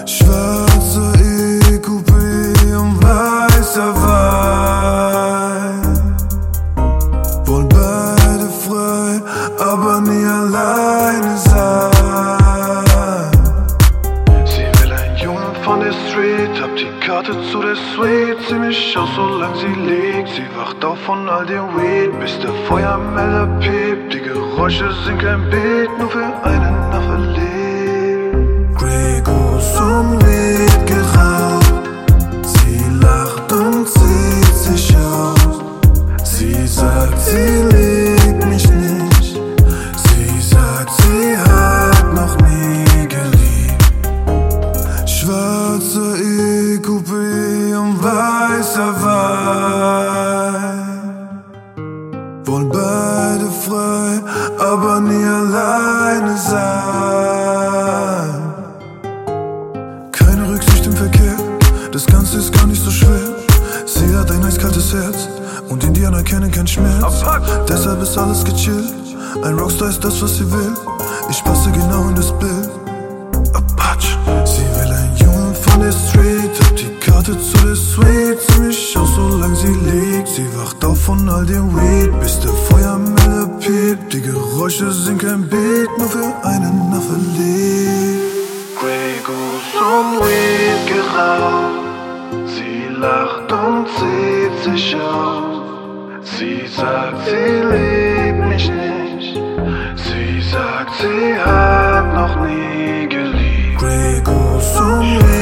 Schwarzer E-Coupé und weißer Wein. Wollen beide frei, aber nie alleine sein. Sie will ein Junge von der Street, hab die Karte zu der Suite. Sieh mich aus, solange sie liegt. Sie wacht auf von all dem Weed, bis der Feuermelder piept. Die Geräusche sind kein Beat, nur für eine Nacht verliebt. Grey Goose und Weed geraucht. Sie lacht und zieht sich aus. Sie sagt, sie liebt mich nicht. Sie sagt, sie hat noch nie geliebt. Schwarzer E-Coupé und weißer Wein. Wollen beide frei, aber nie alleine sein. Keine Rücksicht im Verkehr, das Ganze ist gar nicht so schwer. Sie hat ein eiskaltes Herz und Indianer kennen keinen Schmerz. Deshalb ist alles gechillt, ein Rockstar ist das, was sie will. Ich passe genau in das Bild. Apache. Sie will ein Junge von der Street, hab die Karte zu der Suite. Sieh mich aus, solange sie liegt. Sie wacht auf von all dem Weed, bis der Feuermelder piept. Die Geräusche sind kein Beat, nur für eine Nacht verliebt. Grey Goose und Weed geraucht. Sie lacht und zieht sich aus. Sie sagt, sie liebt mich nicht. Sie sagt, sie hat noch nie geliebt. Grey Goose und Weed